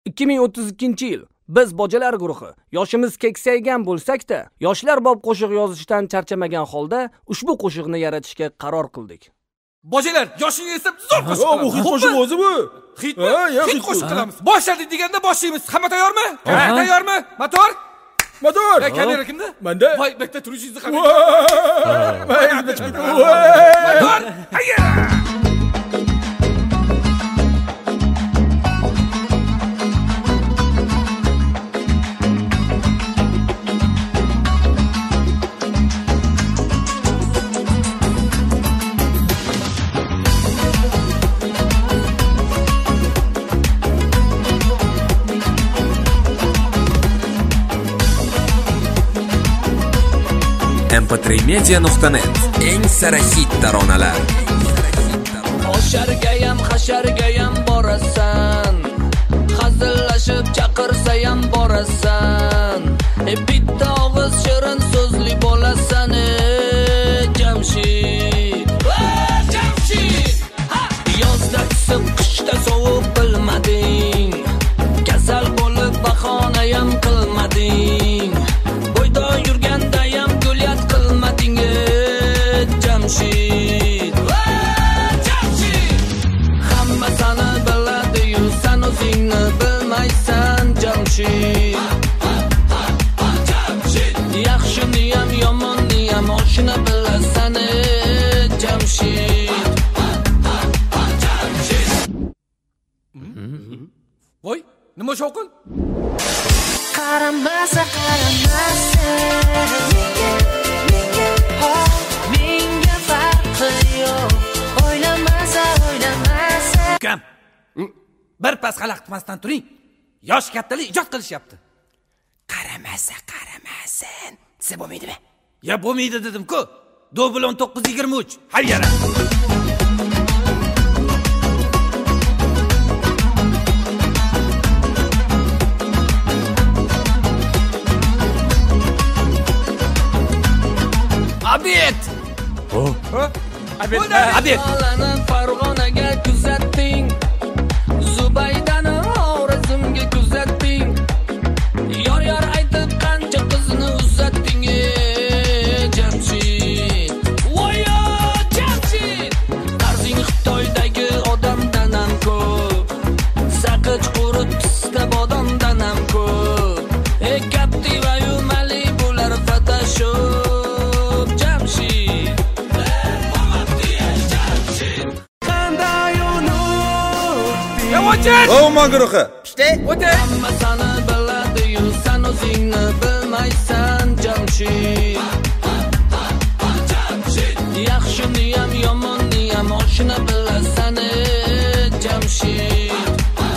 2032-yil biz bojalar guruhi yoshimiz keksaygan bo'lsak-da, yoshlar bob qo'shiq yozishdan charchamagan holda ushbu qo'shiqni yaratishga qaror qildik. Bojalar, yoshingiz esa zo'r qo'shiq. Bu hit qo'shiq o'zi bu. Hitmi? Hit qo'shiq qilamiz. Boshladik deganda boshlaymiz. Hamma tayyormi? Tayyormi? Motor? Motor. Kamera kimda? Menda. Voy, bekda turishingizni qarang. Motor. Hayya! mp3media.net eng sara hit taronalar. Oshargayam, hashargayam borasan, hazillashib chaqirsayam borasan. Bitta og'iz shirin so'zli bo'lasan, Jamshid. Jamshid! Yozda isib, qishda sovuq bilmading. Kasal bo'lib bahonayam qilmading. Bo'yda yurgandayam gulyat qilmading, Jamshid. Jamshid! Hamma seni biladi-yu, sen o'zingni bilmaysan, Jamshid. Jamshid! Yaxshiniyam, yomoniyam oshna bilasan, Jamshid. Jamshid! Voy, nima shovqin? Qaramasa menga farqi yo'q. O'ylamasa Kam. Bir pas xalaqtmasdan turing. Yosh kattalik ijod qilishyapti. Qaramasin. Desa bo'lmaydimi? Ya bo'lmaydi dedim-ku. Dobl 1923. Hayyara. Abid! Abid! Farg'onaga kuzatding, Zubaydani Xorazmga kuzatding. Yor aytib qancha qizni uzatding, Jamshid. Voyo Jamshid! Qarzing Xitoydagi odamdan ham ko'p, saqich qurut pista bodomdan ham ko'p. Captiva yu Malibular Photoshop, Jamshid. O'man guruhi. İşte. Hamma seni biladi-yu, sen o'zingni bilmaysan, Jamshid. Yaxshiniyam, yomoniyam oshna bilasan, Jamshid.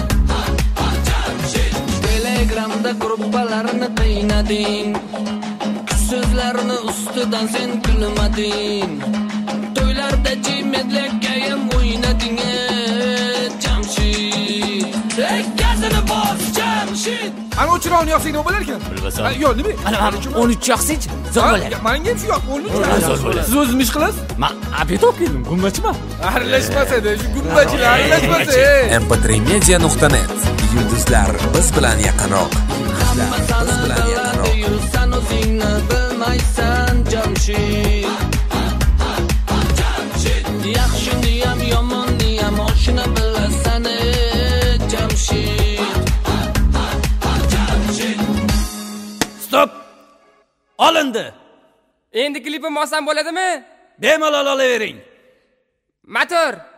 Telegramda gruppalarni qiynading, so'zlarni ustidan sen kulmading. To'ylarda jimedlakayam o'ynading, Jamshid. Gazini bos, Jamshid. Ana o'chirog'ini yoqsang nima bo'lar ekan? Bilmasam. Yo'q, nima? Ana 13 yoqsinchi, zo'r bo'ladi. Menga ham shu yoq, 13. Zo'r bo'ladi. Siz o'zingiz ish qilasiz? Men abid olib keldim, gumbachiman. Aralashmasa-da, shu gumbachilar aralashmasa. mp3media.net yulduzlar biz bilan yaqinroq. Hamma seni biladi-yu, sen o'zingni bilmaysan, Jamshid. Yaxshiniyam, yomoniyam oshna bilasan, Jamshid. Stop! Olindi. Endi klipim olsam bo'ladimi? Bemalol olavering. Motor.